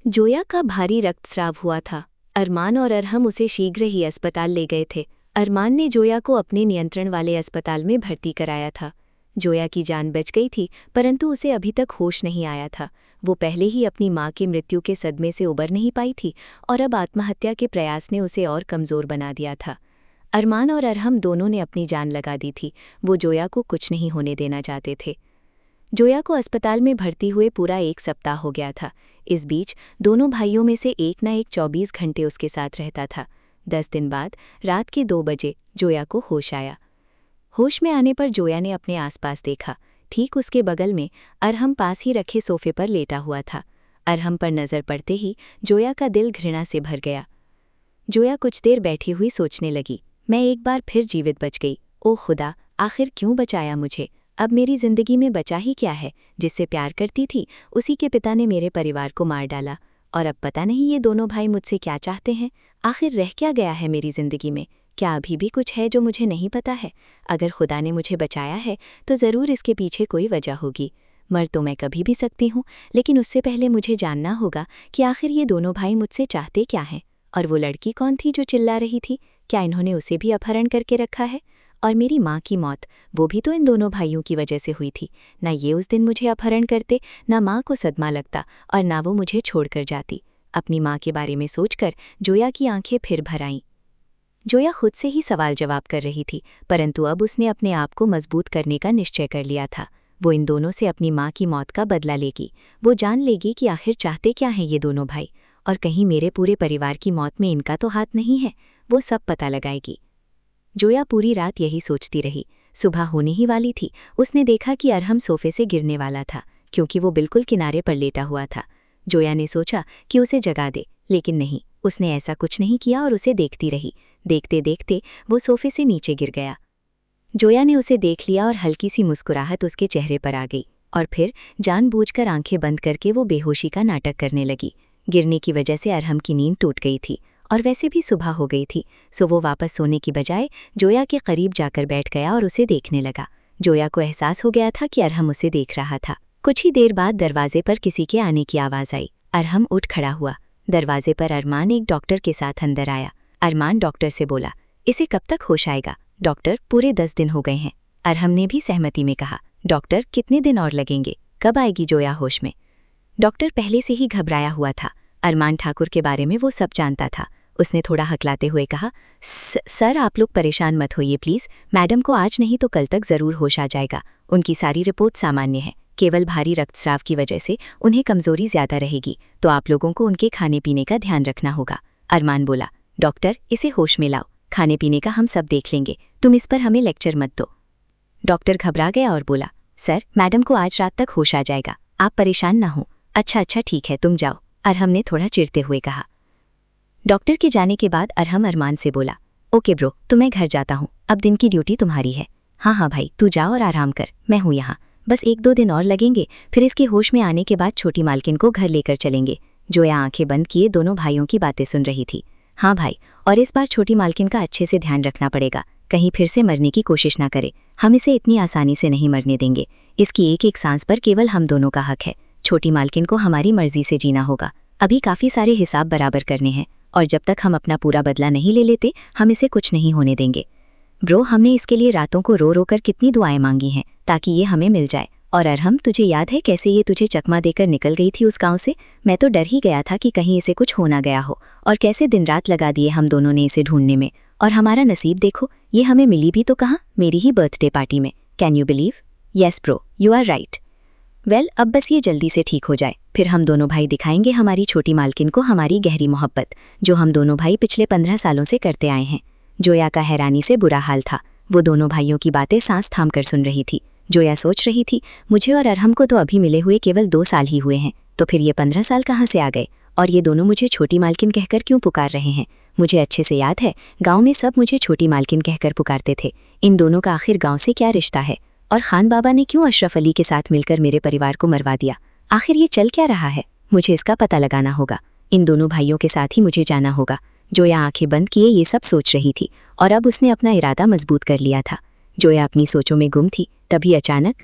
जोया का भारी रक्तस्राव हुआ था। अरमान और अरहम उसे शीघ्र ही अस्पताल ले गए थे। अरमान ने जोया को अपने नियंत्रण वाले अस्पताल में भर्ती कराया था। जोया की जान बच गई थी, परंतु उसे अभी तक होश नहीं आया था। वो पहले ही अपनी माँ की मृत्यु के सदमे से उबर नहीं पाई थी और अब आत्महत्या के प्रयास ने उसे और कमज़ोर बना दिया था। अरमान और अरहम दोनों ने अपनी जान लगा दी थी। वो जोया को कुछ नहीं होने देना चाहते थे। जोया को अस्पताल में भर्ती हुए पूरा 1 सप्ताह हो गया था। इस बीच दोनों भाइयों में से एक न एक 24 घंटे उसके साथ रहता था। 10 दिन बाद रात के 2 बजे जोया को होश आया। होश में आने पर जोया ने अपने आसपास देखा। ठीक उसके बगल में अरहम पास ही रखे सोफे पर लेटा हुआ था। अरहम पर नज़र पड़ते ही जोया का दिल घृणा से भर गया। जोया कुछ देर बैठी हुई सोचने लगी, मैं एक बार फिर जीवित बच गई। ओ खुदा, आखिर क्यों बचाया मुझे? अब मेरी जिंदगी में बचा ही क्या है? जिससे प्यार करती थी उसी के पिता ने मेरे परिवार को मार डाला, और अब पता नहीं ये दोनों भाई मुझसे क्या चाहते हैं। आखिर रह क्या गया है मेरी जिंदगी में? क्या अभी भी कुछ है जो मुझे नहीं पता है? अगर खुदा ने मुझे बचाया है तो ज़रूर इसके पीछे कोई वजह होगी। मर तो मैं कभी भी सकती हूँ, लेकिन उससे पहले मुझे जानना होगा कि आखिर ये दोनों भाई मुझसे चाहते क्या हैं। और वो लड़की कौन थी जो चिल्ला रही थी? क्या इन्होंने उसे भी अपहरण करके रखा है? और मेरी माँ की मौत, वो भी तो इन दोनों भाइयों की वजह से हुई थी। ना ये उस दिन मुझे अपहरण करते, ना माँ को सदमा लगता, और ना वो मुझे छोड़कर जाती। अपनी माँ के बारे में सोचकर जोया की आंखें फिर भर आईं। जोया खुद से ही सवाल जवाब कर रही थी, परंतु अब उसने अपने आप को मजबूत करने का निश्चय कर लिया था। वो इन दोनों से अपनी माँ की मौत का बदला लेगी। वो जान लेगी कि आखिर चाहते क्या हैं ये दोनों भाई, और कहीं मेरे पूरे परिवार की मौत में इनका तो हाथ नहीं है। वो सब पता लगाएगी। जोया पूरी रात यही सोचती रही। सुबह होने ही वाली थी। उसने देखा कि अरहम सोफे से गिरने वाला था, क्योंकि वो बिल्कुल किनारे पर लेटा हुआ था। जोया ने सोचा कि उसे जगा दे, लेकिन नहीं, उसने ऐसा कुछ नहीं किया और उसे देखती रही। देखते देखते वो सोफे से नीचे गिर गया। जोया ने उसे देख लिया और हल्की सी मुस्कुराहट उसके चेहरे पर आ गई, और फिर जानबूझकर आंखें बंद करके वो बेहोशी का नाटक करने लगी। गिरने की वजह से अरहम की नींद टूट गई थी, और वैसे भी सुबह हो गई थी, सो वो वापस सोने की बजाय जोया के करीब जाकर बैठ गया और उसे देखने लगा। जोया को एहसास हो गया था कि अरहम उसे देख रहा था। कुछ ही देर बाद दरवाजे पर किसी के आने की आवाज़ आई। अरहम उठ खड़ा हुआ। दरवाजे पर अरमान एक डॉक्टर के साथ अंदर आया। अरमान डॉक्टर से बोला, इसे कब तक होश आएगा? डॉक्टर, पूरे 10 दिन हो गए हैं। अरहम ने भी सहमति में कहा, डॉक्टर, कितने दिन और लगेंगे? कब आएगी जोया होश में? डॉक्टर पहले से ही घबराया हुआ था। अरमान ठाकुर के बारे में वो सब जानता था। उसने थोड़ा हकलाते हुए कहा, सर आप लोग परेशान मत होइए प्लीज़। मैडम को आज नहीं तो कल तक ज़रूर होश आ जाएगा। उनकी सारी रिपोर्ट सामान्य है, केवल भारी रक्तस्राव की वजह से उन्हें कमज़ोरी ज़्यादा रहेगी, तो आप लोगों को उनके खाने पीने का ध्यान रखना होगा। अरमान बोला, डॉक्टर, इसे होश में लाओ, खाने पीने का हम सब देख लेंगे, तुम इस पर हमें लेक्चर मत दो। डॉक्टर घबरा गया और बोला, सर मैडम को आज रात तक होश आ जाएगा, आप परेशान ना हो। अच्छा ठीक है, तुम जाओ, अरहम ने थोड़ा चिढ़ते हुए कहा। डॉक्टर के जाने के बाद अरहम अरमान से बोला, ओके ब्रो, तो मैं घर जाता हूँ, अब दिन की ड्यूटी तुम्हारी है। हाँ भाई, तू जाओ और आराम कर, मैं हूँ यहाँ। बस 1-2 दिन और लगेंगे, फिर इसके होश में आने के बाद छोटी मालकिन को घर लेकर चलेंगे। जोया आंखें बंद किए दोनों भाइयों की बातें सुन रही थी। हाँ भाई, और इस बार छोटी मालकिन का अच्छे से ध्यान रखना पड़ेगा, कहीं फिर से मरने की कोशिश ना करे। हम इसे इतनी आसानी से नहीं मरने देंगे। इसकी एक एक सांस पर केवल हम दोनों का हक है। छोटी मालकिन को हमारी मर्जी से जीना होगा। अभी काफ़ी सारे हिसाब बराबर करने हैं, और जब तक हम अपना पूरा बदला नहीं ले लेते, हम इसे कुछ नहीं होने देंगे। ब्रो, हमने इसके लिए रातों को रो रो कर कितनी दुआएं मांगी हैं ताकि ये हमें मिल जाए। और अरहम, तुझे याद है कैसे ये तुझे चकमा देकर निकल गई थी उस गांव से? मैं तो डर ही गया था कि कहीं इसे कुछ हो ना गया हो, और कैसे दिन रात लगा दिए हम दोनों ने इसे ढूंढने में। और हमारा नसीब देखो, ये हमें मिली भी तो कहाँ, मेरी ही बर्थडे पार्टी में। Can you believe? Yes bro, you are right. Well, अब बस ये जल्दी से ठीक हो जाए, फिर हम दोनों भाई दिखाएंगे हमारी छोटी मालकिन को हमारी गहरी मोहब्बत, जो हम दोनों भाई पिछले 15 सालों से करते आए हैं। जोया का हैरानी से बुरा हाल था। वो दोनों भाइयों की बातें सांस थाम कर सुन रही थी। जोया सोच रही थी, मुझे और अरहम को तो अभी मिले हुए केवल 2 साल ही हुए हैं, तो फिर ये 15 साल कहाँ से आ गए? और ये दोनों मुझे छोटी मालकिन कहकर क्यों पुकार रहे हैं? मुझे अच्छे से याद है, गाँव में सब मुझे छोटी मालकिन कहकर पुकारते थे। इन दोनों का आखिर गाँव से क्या रिश्ता है? और खान बाबा ने क्यों अशरफ अली के साथ मिलकर मेरे परिवार को मरवा दिया? आखिर ये चल क्या रहा है? मुझे इसका पता लगाना होगा। इन दोनों भाइयों के साथ ही मुझे जाना होगा। जोया आंखें बंद किए ये सब सोच रही थी, और अब उसने अपना इरादा मजबूत कर लिया था। जोया अपनी सोचों में गुम थी, तभी अचानक